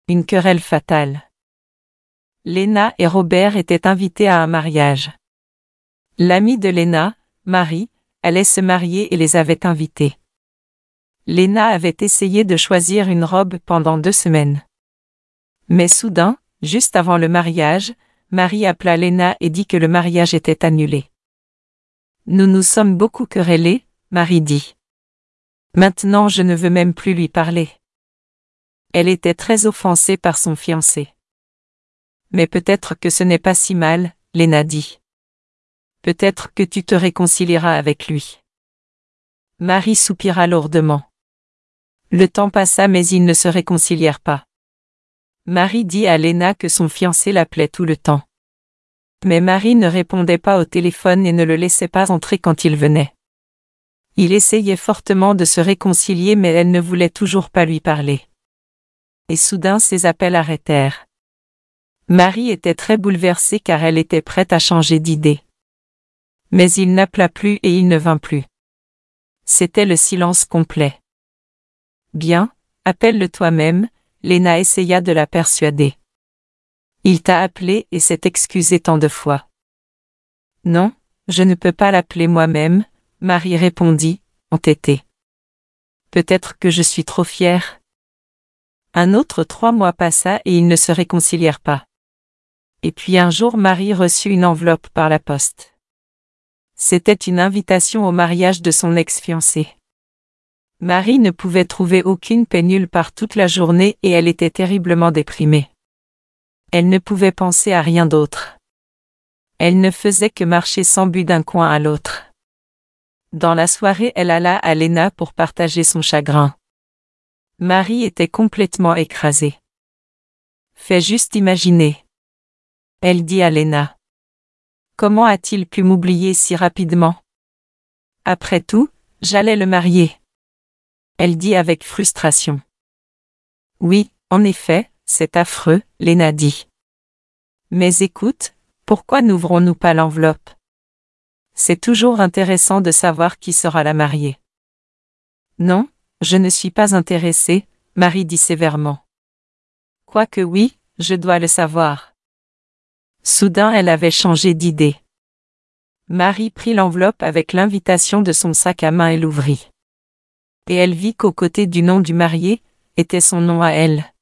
Une querelle fatale. Léna et Robert étaient invités à un mariage. L'amie de Léna, Marie, allait se marier et les avait invités. Léna avait essayé de choisir une robe pendant 2 semaines. Mais soudain, juste avant le mariage, Marie appela Léna et dit que le mariage était annulé. Nous nous sommes beaucoup querellés, Marie dit. Maintenant je ne veux même plus lui parler. Elle était très offensée par son fiancé. Mais peut-être que ce n'est pas si mal, Léna dit. Peut-être que tu te réconcilieras avec lui. Marie soupira lourdement. Le temps passa mais ils ne se réconcilièrent pas. Marie dit à Léna que son fiancé l'appelait tout le temps. Mais Marie ne répondait pas au téléphone et ne le laissait pas entrer quand il venait. Il essayait fortement de se réconcilier mais elle ne voulait toujours pas lui parler. Et soudain ses appels arrêtèrent. Marie était très bouleversée car elle était prête à changer d'idée. Mais il n'appela plus et il ne vint plus. C'était le silence complet. Bien, appelle-le toi-même, Léna essaya de la persuader. Il t'a appelé et s'est excusé tant de fois. Non, je ne peux pas l'appeler moi-même, Marie répondit, entêtée. Peut-être que je suis trop fière. Un autre 3 mois passa et ils ne se réconcilièrent pas. Et puis un jour Marie reçut une enveloppe par la poste. C'était une invitation au mariage de son ex-fiancé. Marie ne pouvait trouver aucune paix nulle part toute la journée et elle était terriblement déprimée. Elle ne pouvait penser à rien d'autre. Elle ne faisait que marcher sans but d'un coin à l'autre. Dans la soirée, elle alla à Léna pour partager son chagrin. Marie était complètement écrasée. Fais juste imaginer. Elle dit à Léna. Comment a-t-il pu m'oublier si rapidement? Après tout, j'allais le marier. Elle dit avec frustration. Oui, en effet, c'est affreux, Léna dit. Mais écoute, pourquoi n'ouvrons-nous pas l'enveloppe? C'est toujours intéressant de savoir qui sera la mariée. Non, je ne suis pas intéressée, Marie dit sévèrement. Quoique oui, je dois le savoir. Soudain elle avait changé d'idée. Marie prit l'enveloppe avec l'invitation de son sac à main et l'ouvrit. Et elle vit qu'au côté du nom du marié, était son nom à elle.